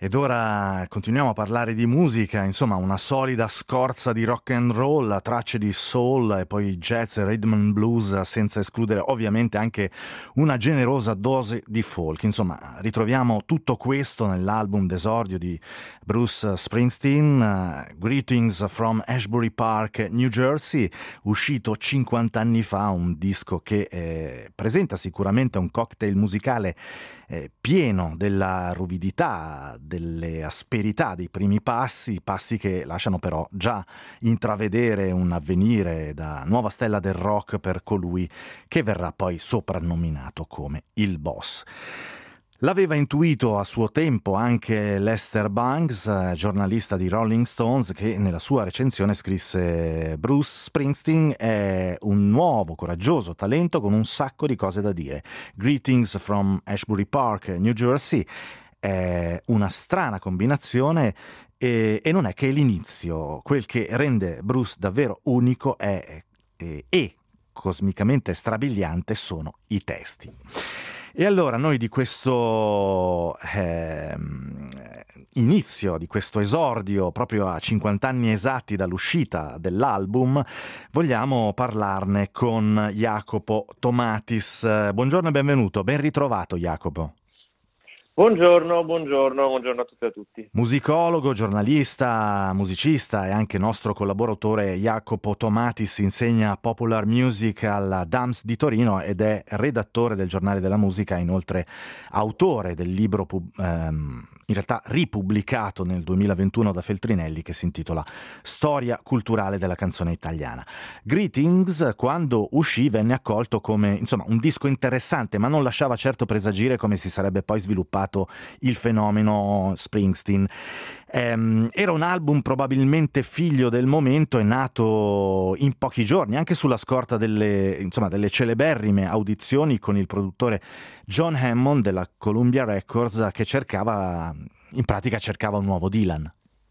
Ed ora continuiamo a parlare di musica, insomma una solida scorza di rock and roll, tracce di soul e poi jazz e rhythm and blues, senza escludere ovviamente anche una generosa dose di folk. Insomma, ritroviamo tutto questo nell'album d'esordio di Bruce Springsteen, Greetings from Ashbury Park, New Jersey, uscito 50 anni fa, un disco che presenta sicuramente un cocktail musicale pieno della ruvidità, delle asperità dei primi passi che lasciano però già intravedere un avvenire da nuova stella del rock per colui che verrà poi soprannominato come il boss. L'aveva intuito a suo tempo anche Lester Bangs, giornalista di Rolling Stones, che nella sua recensione scrisse: Bruce Springsteen è un nuovo, coraggioso talento con un sacco di cose da dire. Greetings from Ashbury Park, New Jersey, è una strana combinazione e non è che l'inizio. Quel che rende Bruce davvero unico e cosmicamente strabiliante sono i testi. E allora noi di questo inizio, di questo esordio proprio a 50 anni esatti dall'uscita dell'album, vogliamo parlarne con Jacopo Tomatis. Buongiorno e benvenuto, ben ritrovato Jacopo. Buongiorno a tutte e a tutti. Musicologo, giornalista, musicista e anche nostro collaboratore Jacopo Tomatis insegna Popular Music alla DAMS di Torino ed è redattore del Giornale della Musica, inoltre autore del libro in realtà ripubblicato nel 2021 da Feltrinelli che si intitola Storia culturale della canzone italiana. Greetings, quando uscì, venne accolto come insomma un disco interessante, ma non lasciava certo presagire come si sarebbe poi sviluppato il fenomeno Springsteen. Era un album probabilmente figlio del momento, è nato in pochi giorni, anche sulla scorta delle celeberrime audizioni con il produttore John Hammond della Columbia Records, che cercava un nuovo Dylan.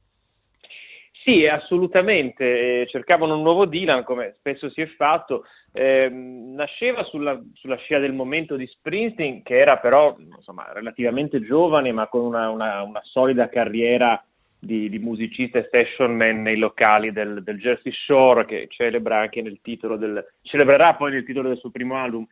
Sì, assolutamente, cercavano un nuovo Dylan, come spesso si è fatto. Nasceva sulla scia del momento di Springsteen, che era però insomma relativamente giovane, ma con una solida carriera di musicista e session man nei locali del Jersey Shore, che celebrerà poi nel titolo del suo primo album.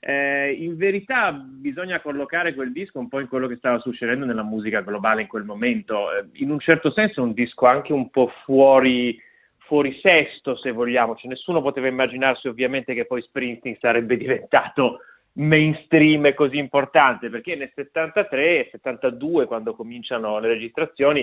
In verità bisogna collocare quel disco un po' in quello che stava succedendo nella musica globale in quel momento. In un certo senso è un disco anche un po' fuori sesto, se vogliamo. Cioè, nessuno poteva immaginarsi ovviamente che poi Springsteen sarebbe diventato mainstream e così importante, perché nel 73 e 72, quando cominciano le registrazioni,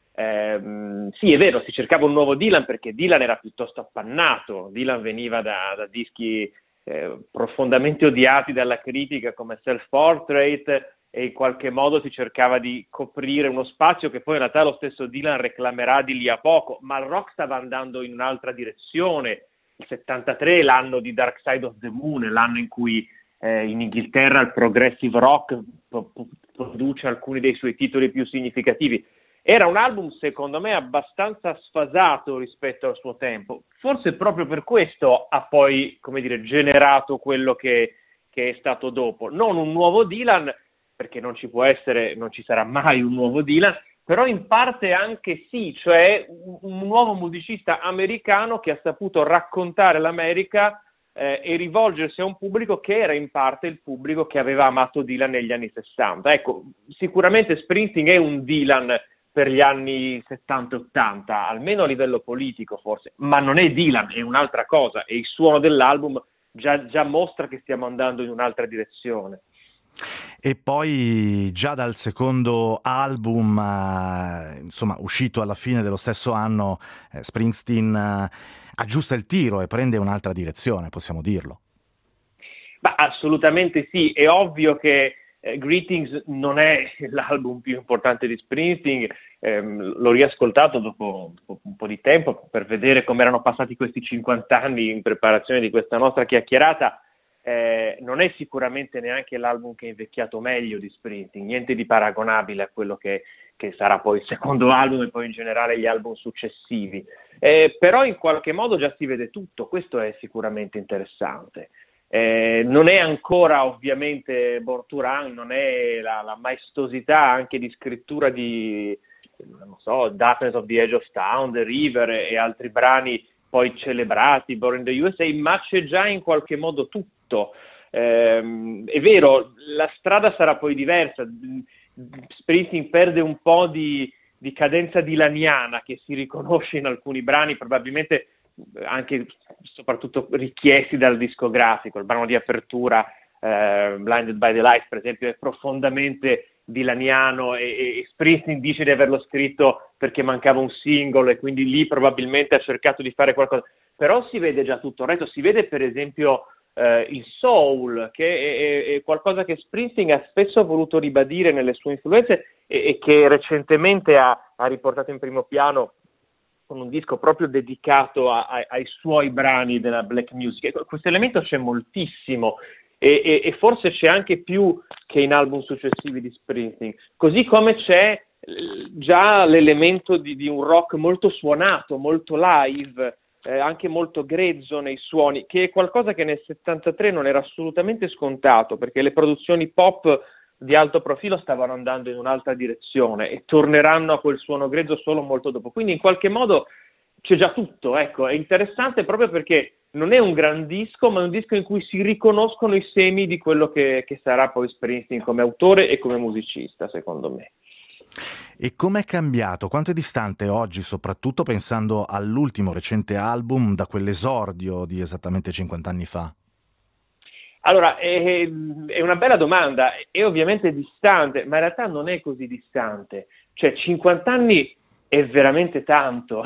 sì, è vero, si cercava un nuovo Dylan, perché Dylan era piuttosto appannato. Dylan veniva da dischi profondamente odiati dalla critica come Self-Portrait, e in qualche modo si cercava di coprire uno spazio che poi in realtà lo stesso Dylan reclamerà di lì a poco, ma il rock stava andando in un'altra direzione. Il 73 è l'anno di Dark Side of the Moon, è l'anno in cui in Inghilterra il progressive rock produce alcuni dei suoi titoli più significativi. Era un album, secondo me, abbastanza sfasato rispetto al suo tempo. Forse proprio per questo ha poi, come dire, generato quello che è stato dopo. Non un nuovo Dylan, perché non ci sarà mai un nuovo Dylan, però in parte anche sì, cioè un nuovo musicista americano che ha saputo raccontare l'America e rivolgersi a un pubblico che era in parte il pubblico che aveva amato Dylan negli anni 60. Ecco, sicuramente Springsteen è un Dylan per gli anni 70 e 80, almeno a livello politico forse, ma non è Dylan, è un'altra cosa, e il suono dell'album già mostra che stiamo andando in un'altra direzione. E poi già dal secondo album, insomma uscito alla fine dello stesso anno, Springsteen aggiusta il tiro e prende un'altra direzione, possiamo dirlo. Ma assolutamente sì, è ovvio che Greetings non è l'album più importante di Springsteen. L'ho riascoltato dopo un po' di tempo per vedere come erano passati questi 50 anni in preparazione di questa nostra chiacchierata. Non è sicuramente neanche l'album che è invecchiato meglio di Springsteen, niente di paragonabile a quello che sarà poi il secondo album e poi in generale gli album successivi. Però in qualche modo già si vede tutto, questo è sicuramente interessante. Non è ancora ovviamente Born to Run, non è la maestosità anche di scrittura di, non so, Darkness of the Edge of Town, The River e altri brani poi celebrati, Born in the USA, ma c'è già in qualche modo tutto. È vero, la strada sarà poi diversa. Springsteen perde un po' di cadenza dilaniana che si riconosce in alcuni brani, probabilmente anche soprattutto richiesti dal discografico. Il brano di apertura, Blinded by the Light, per esempio, è profondamente dilaniano e Springsteen dice di averlo scritto perché mancava un singolo e quindi lì probabilmente ha cercato di fare qualcosa, però si vede già tutto il resto. Si vede per esempio il soul, che è qualcosa che Springsteen ha spesso voluto ribadire nelle sue influenze e che recentemente ha riportato in primo piano con un disco proprio dedicato ai suoi brani della black music. Questo elemento c'è moltissimo e forse c'è anche più che in album successivi di Springsteen, così come c'è già l'elemento di un rock molto suonato, molto live, anche molto grezzo nei suoni, che è qualcosa che nel 73 non era assolutamente scontato, perché le produzioni pop di alto profilo stavano andando in un'altra direzione e torneranno a quel suono grezzo solo molto dopo. Quindi in qualche modo c'è già tutto, ecco. È interessante proprio perché non è un gran disco, ma è un disco in cui si riconoscono i semi di quello che sarà poi Springsteen come autore e come musicista, secondo me. E com'è cambiato? Quanto è distante oggi, soprattutto pensando all'ultimo recente album, da quell'esordio di esattamente 50 anni fa? Allora, è una bella domanda, è ovviamente distante, ma in realtà non è così distante. Cioè, 50 anni è veramente tanto.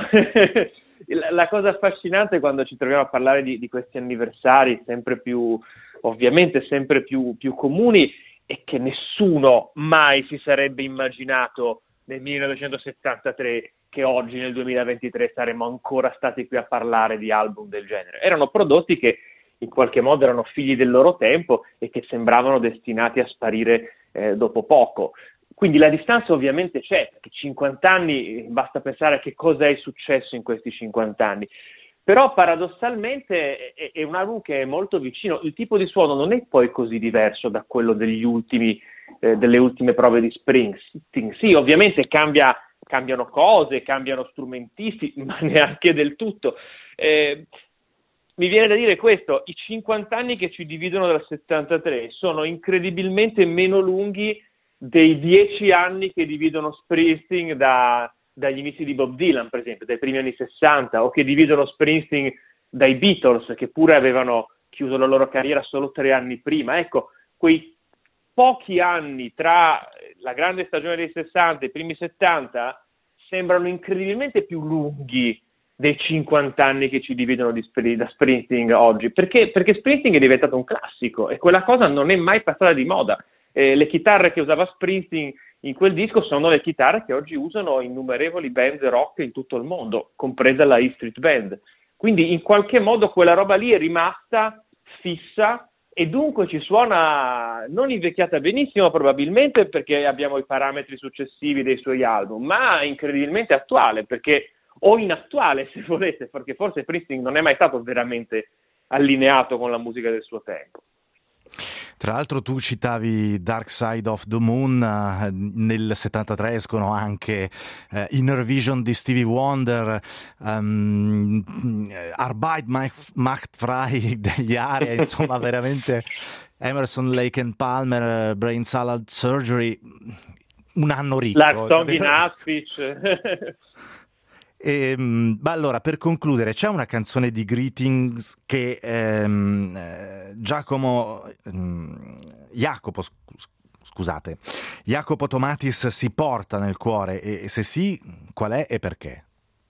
La cosa affascinante quando ci troviamo a parlare di questi anniversari sempre più, ovviamente sempre più comuni, è che nessuno mai si sarebbe immaginato nel 1973 che oggi nel 2023 saremmo ancora stati qui a parlare di album del genere. Erano prodotti che in qualche modo erano figli del loro tempo e che sembravano destinati a sparire dopo poco. Quindi la distanza ovviamente c'è, perché 50 anni, basta pensare a che cosa è successo in questi 50 anni. Però paradossalmente è un album che è molto vicino, il tipo di suono non è poi così diverso da quello degli ultimi, delle ultime prove di Springsteen. Sì, ovviamente cambiano cose, cambiano strumentisti, ma neanche del tutto. Mi viene da dire questo, i 50 anni che ci dividono dal 73 sono incredibilmente meno lunghi dei 10 anni che dividono Springsteen dagli inizi di Bob Dylan, per esempio, dai primi anni 60, o che dividono Springsteen dai Beatles, che pure avevano chiuso la loro carriera solo 3 anni prima. Ecco, quei pochi anni tra la grande stagione dei 60 e i primi 70 sembrano incredibilmente più lunghi dei 50 anni che ci dividono da Springsteen oggi, perché Springsteen è diventato un classico e quella cosa non è mai passata di moda. Le chitarre che usava Springsteen in quel disco sono le chitarre che oggi usano innumerevoli band rock in tutto il mondo, compresa la E Street Band. Quindi in qualche modo quella roba lì è rimasta fissa e dunque ci suona non invecchiata benissimo probabilmente perché abbiamo i parametri successivi dei suoi album, ma incredibilmente attuale, perché o inattuale se volete, perché forse Springsteen non è mai stato veramente allineato con la musica del suo tempo. Tra l'altro tu citavi Dark Side of the Moon, nel 73 escono anche Inner Vision di Stevie Wonder, Arbeit macht frei degli Aria, insomma veramente Emerson, Lake and Palmer, Brain Salad Surgery, un anno ricco. Last Song in Auschwitz. Allora, per concludere, c'è una canzone di Greetings che Jacopo Tomatis si porta nel cuore e se sì, qual è e perché?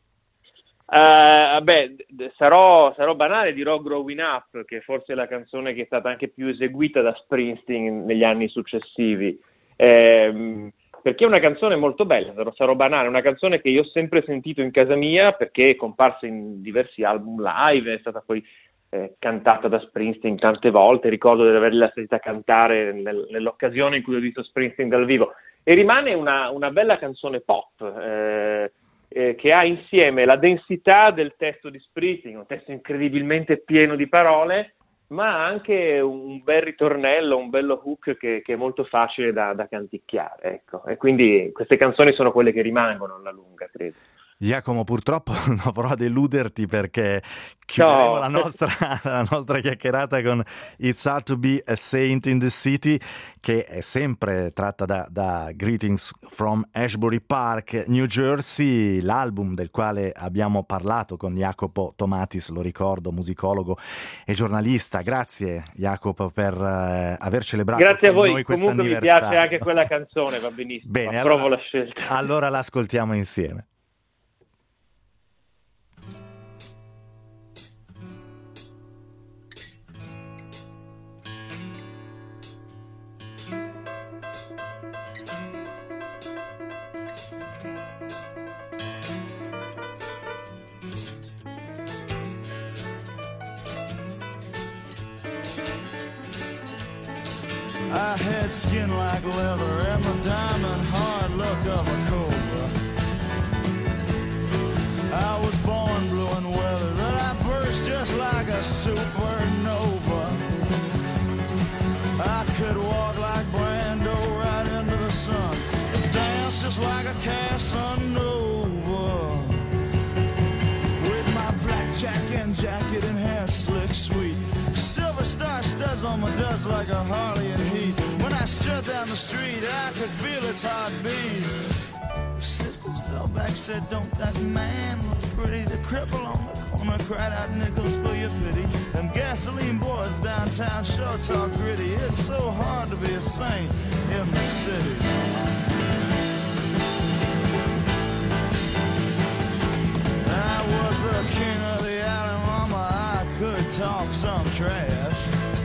Sarò banale, dirò Growing Up, che forse è la canzone che è stata anche più eseguita da Springsteen negli anni successivi. Perché è una canzone molto bella, sarò banale, una canzone che io ho sempre sentito in casa mia perché è comparsa in diversi album live, è stata poi cantata da Springsteen tante volte, ricordo di averla sentita cantare nell'occasione in cui ho visto Springsteen dal vivo, e rimane una bella canzone pop che ha insieme la densità del testo di Springsteen, un testo incredibilmente pieno di parole, ma anche un bel ritornello, un bello hook che è molto facile da canticchiare, ecco. E quindi queste canzoni sono quelle che rimangono alla lunga, credo. Giacomo, purtroppo dovrò deluderti perché chiuderemo No, la nostra chiacchierata con It's Hard to Be a Saint in the City, che è sempre tratta da Greetings from Ashbury Park, New Jersey, l'album del quale abbiamo parlato con Jacopo Tomatis, lo ricordo, musicologo e giornalista. Grazie Jacopo per aver celebrato grazie a con voi. noi Comunque mi quest'anniversario. piace anche quella canzone, va benissimo. Bene, Approvo la scelta. allora l'ascoltiamo insieme. I had skin like leather and the diamond hard look of a cobra. I was born blue and weathered, and I burst just like a supernova. I could walk like Brando right into the sun, dance just like a Casanova. With my blackjack and jacket and hair slick sweet, silver star studs on my duds like a Harley in heat. When I strut down the street, I could feel its heartbeat. Sisters fell back, said, don't that man look pretty? The cripple on the corner cried out, nickels for your pity. Them gasoline boys downtown sure talk gritty. It's so hard to be a saint in the city. I was the king of the alley, mama, I could talk some trash.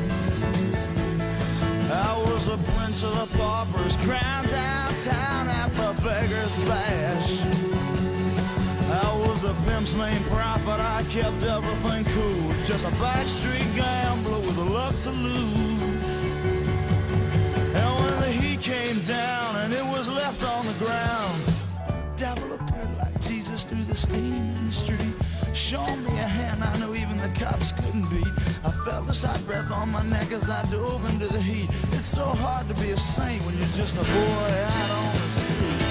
I was a prince of the paupers, crowned downtown at the Beggar's Bash. I was the pimp's main prophet, I kept everything cool. Just a backstreet gambler with a luck to lose. And when the heat came down and it was left on the ground, the devil appeared like Jesus through the steam in the street, showing me a hand I knew even the cops couldn't beat. I felt the hot breath on my neck as I dove into the heat. It's so hard to be a saint when you're just a boy out on the street.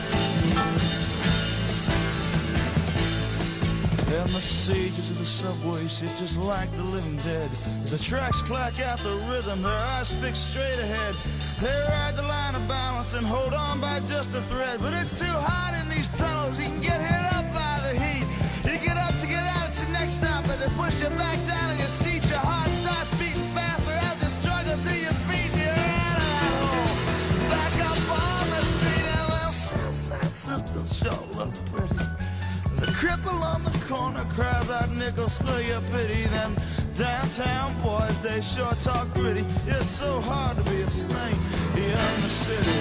And the sages of the subway sit just like the living dead. As the tracks clack out the rhythm, their eyes fixed straight ahead. They ride the line of balance and hold on by just a thread. But it's too hot in these tunnels, you can get hit up by the heat. You get up to get out at your next stop, but they push you back down in your seat. Your heart starts beating faster as you struggle to your feet. You're out of that hole, back up on the street, and well, Southside sisters sure look pretty. The cripple on the corner cries out nickels for your pity. Them downtown boys, they sure talk gritty. It's so hard to be a saint here in the city.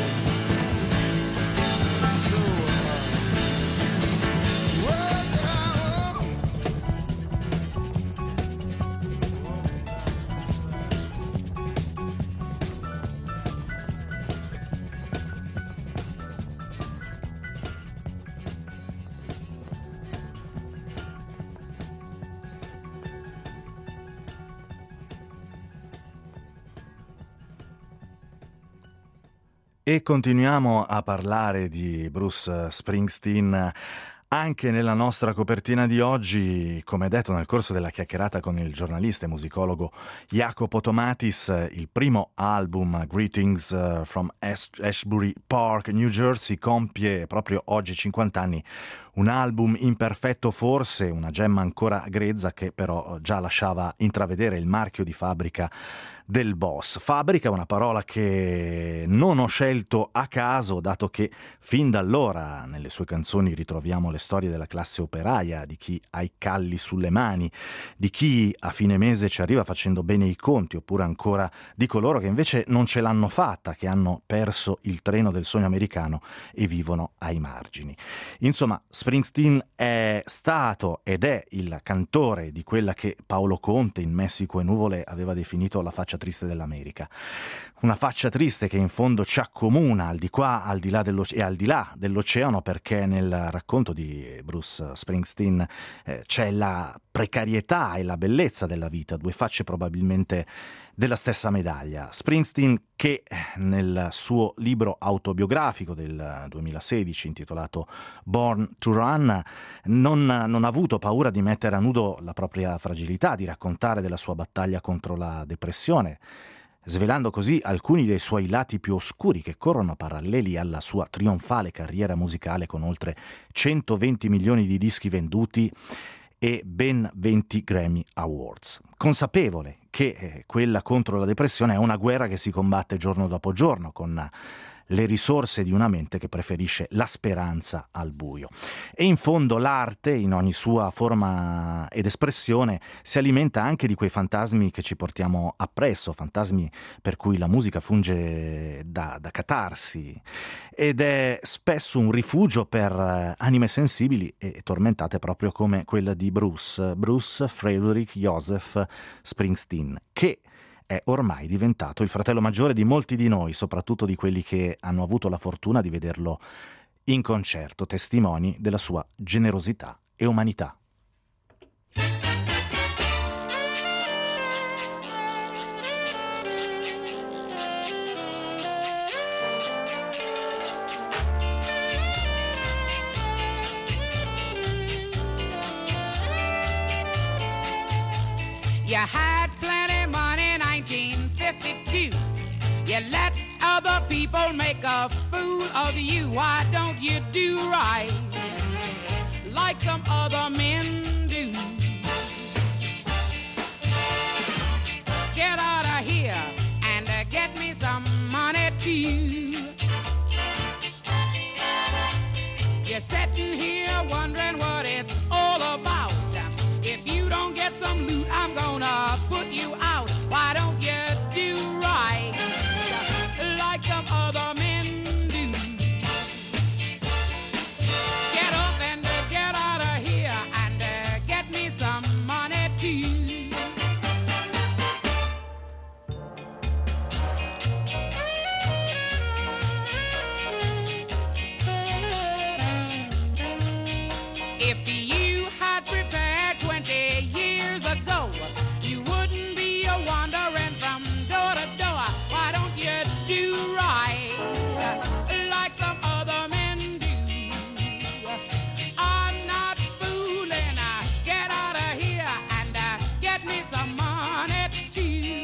So hard. Well, E continuiamo a parlare di Bruce Springsteen anche nella nostra copertina di oggi, come detto nel corso della chiacchierata con il giornalista e musicologo Jacopo Tomatis. Il primo album, Greetings from Ashbury Park, New Jersey, compie proprio oggi 50 anni. Un album imperfetto forse, una gemma ancora grezza che però già lasciava intravedere il marchio di fabbrica del boss. Fabbrica è una parola che non ho scelto a caso, dato che fin da allora nelle sue canzoni ritroviamo le storie della classe operaia, di chi ha i calli sulle mani, di chi a fine mese ci arriva facendo bene i conti, oppure ancora di coloro che invece non ce l'hanno fatta, che hanno perso il treno del sogno americano e vivono ai margini. Insomma, Springsteen è stato ed è il cantore di quella che Paolo Conte in Messico e Nuvole aveva definito la faccia faccia triste dell'America. Una faccia triste che in fondo ci accomuna al di qua, al di là e al di là dell'oceano, perché nel racconto di Bruce Springsteen c'è la precarietà e la bellezza della vita, due facce probabilmente della stessa medaglia. Springsteen, che nel suo libro autobiografico del 2016 intitolato Born to Run non ha avuto paura di mettere a nudo la propria fragilità, di raccontare della sua battaglia contro la depressione, svelando così alcuni dei suoi lati più oscuri che corrono paralleli alla sua trionfale carriera musicale con oltre 120 milioni di dischi venduti e ben 20 Grammy Awards. Consapevole che quella contro la depressione è una guerra che si combatte giorno dopo giorno con le risorse di una mente che preferisce la speranza al buio. E in fondo l'arte, in ogni sua forma ed espressione, si alimenta anche di quei fantasmi che ci portiamo appresso, fantasmi per cui la musica funge da catarsi, ed è spesso un rifugio per anime sensibili e tormentate proprio come quella di Bruce Frederick Joseph Springsteen, che è ormai diventato il fratello maggiore di molti di noi, soprattutto di quelli che hanno avuto la fortuna di vederlo in concerto, testimoni della sua generosità e umanità. You had plenty money in 1952. You let other people make a fool of you. Why don't you do right like some other men do? Get out of here and get me some money too. You're sitting here wondering what it's all about. If you don't get some loot, I'm gonna put you out. Why don't you do right like some other men do? Get up and get out of here and get me some money too. If you had prepared 20 years ago, you wouldn't be wandering from door to door. Why don't you do right like some other men do? I'm not fooling. Get out of here and get me some money too.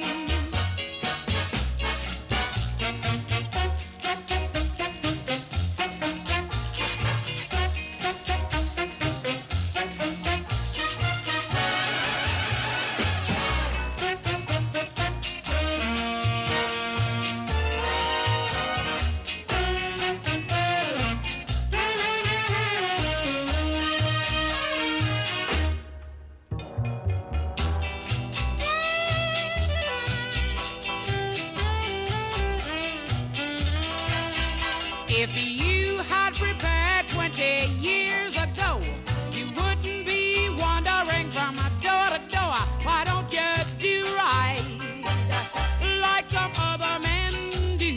If you had prepared 20 years ago, you wouldn't be wandering from door to door. Why don't you do right like some other men do?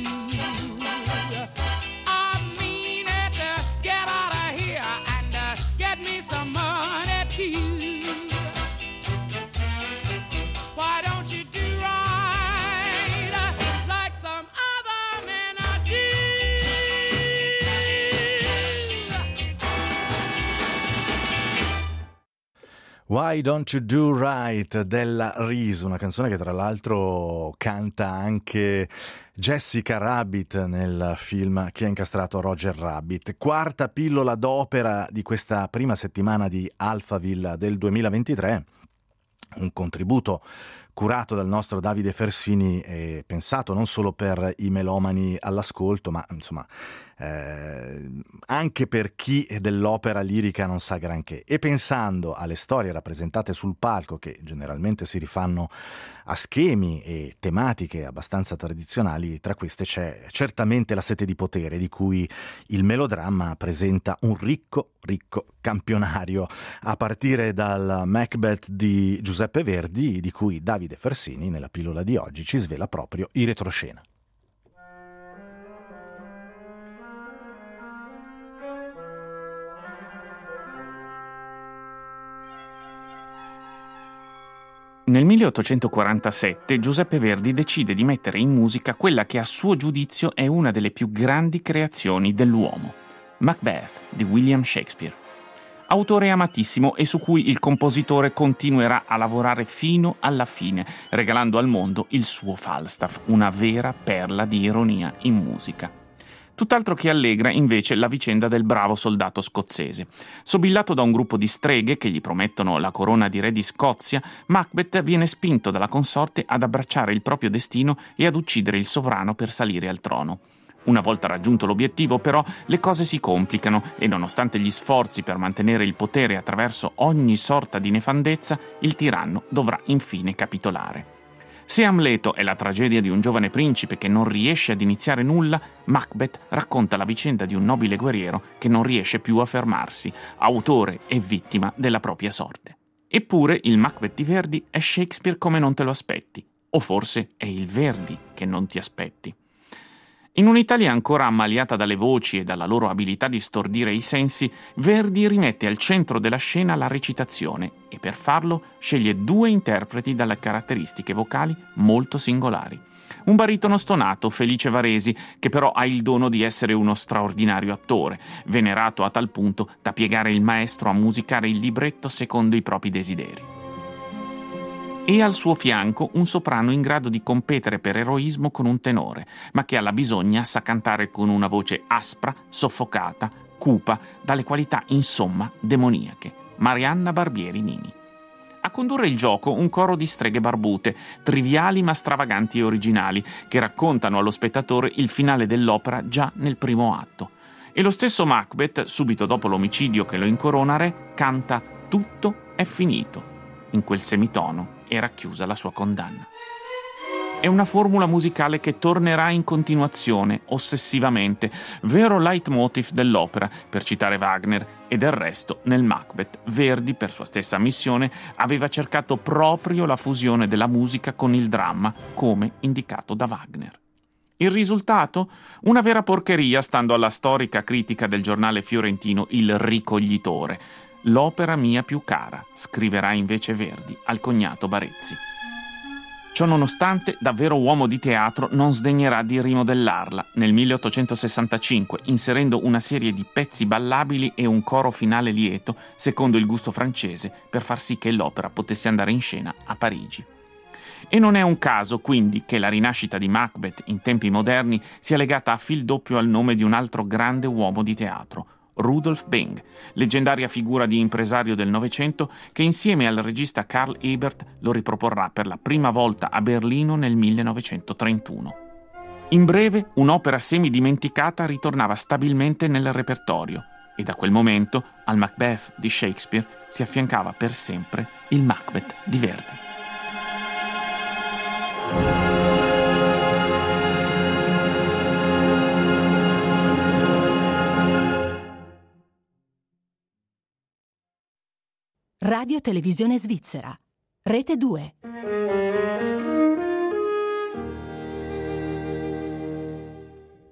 I mean it, get out of here and get me some money too. Why don't you do right like some other men do? Why Don't You Do Right della Reese, una canzone che tra l'altro canta anche Jessica Rabbit nel film Chi ha incastrato Roger Rabbit. Quarta pillola d'opera di questa prima settimana di Alphaville del 2023, un contributo curato dal nostro Davide Fersini e pensato non solo per i melomani all'ascolto, ma insomma anche per chi dell'opera lirica non sa granché. E pensando alle storie rappresentate sul palco, che generalmente si rifanno a schemi e tematiche abbastanza tradizionali, tra queste c'è certamente La sete di potere, di cui il melodramma presenta un ricco campionario, a partire dal Macbeth di Giuseppe Verdi, di cui Davide Fersini nella pillola di oggi ci svela proprio i retroscena. Nel 1847 Giuseppe Verdi decide di mettere in musica quella che a suo giudizio è una delle più grandi creazioni dell'uomo, Macbeth di William Shakespeare. Autore amatissimo e su cui il compositore continuerà a lavorare fino alla fine, regalando al mondo il suo Falstaff, una vera perla di ironia in musica. Tutt'altro che allegra invece la vicenda del bravo soldato scozzese. Sobillato da un gruppo di streghe che gli promettono la corona di re di Scozia, Macbeth viene spinto dalla consorte ad abbracciare il proprio destino e ad uccidere il sovrano per salire al trono. Una volta raggiunto l'obiettivo, però, le cose si complicano e, nonostante gli sforzi per mantenere il potere attraverso ogni sorta di nefandezza, il tiranno dovrà infine capitolare. Se Amleto è la tragedia di un giovane principe che non riesce ad iniziare nulla, Macbeth racconta la vicenda di un nobile guerriero che non riesce più a fermarsi, autore e vittima della propria sorte. Eppure il Macbeth di Verdi è Shakespeare come non te lo aspetti, o forse è il Verdi che non ti aspetti. In un'Italia ancora ammaliata dalle voci e dalla loro abilità di stordire i sensi, Verdi rimette al centro della scena la recitazione e per farlo sceglie due interpreti dalle caratteristiche vocali molto singolari. Un baritono stonato, Felice Varesi, che però ha il dono di essere uno straordinario attore, venerato a tal punto da piegare il maestro a musicare il libretto secondo i propri desideri. E al suo fianco un soprano in grado di competere per eroismo con un tenore, ma che alla bisogna sa cantare con una voce aspra, soffocata, cupa, dalle qualità insomma demoniache. Marianna Barbieri Nini. A condurre il gioco un coro di streghe barbute, triviali ma stravaganti e originali, che raccontano allo spettatore il finale dell'opera già nel primo atto. E lo stesso Macbeth, subito dopo l'omicidio che lo incorona re, canta «Tutto è finito». In quel semitono era chiusa la sua condanna. È una formula musicale che tornerà in continuazione, ossessivamente, vero leitmotiv dell'opera, per citare Wagner, e del resto, nel Macbeth, Verdi, per sua stessa ammissione, aveva cercato proprio la fusione della musica con il dramma, come indicato da Wagner. Il risultato? Una vera porcheria, stando alla storica critica del giornale fiorentino Il Ricoglitore. L'opera mia più cara, scriverà invece Verdi al cognato Barezzi. Ciò nonostante, davvero uomo di teatro, non sdegnerà di rimodellarla nel 1865, inserendo una serie di pezzi ballabili e un coro finale lieto, secondo il gusto francese, per far sì che l'opera potesse andare in scena a Parigi. E non è un caso, quindi, che la rinascita di Macbeth in tempi moderni sia legata a fil doppio al nome di un altro grande uomo di teatro, Rudolf Beng, leggendaria figura di impresario del Novecento che insieme al regista Karl Ebert lo riproporrà per la prima volta a Berlino nel 1931. In breve, un'opera semidimenticata ritornava stabilmente nel repertorio e da quel momento al Macbeth di Shakespeare si affiancava per sempre il Macbeth di Verdi. Radio Televisione Svizzera, Rete 2.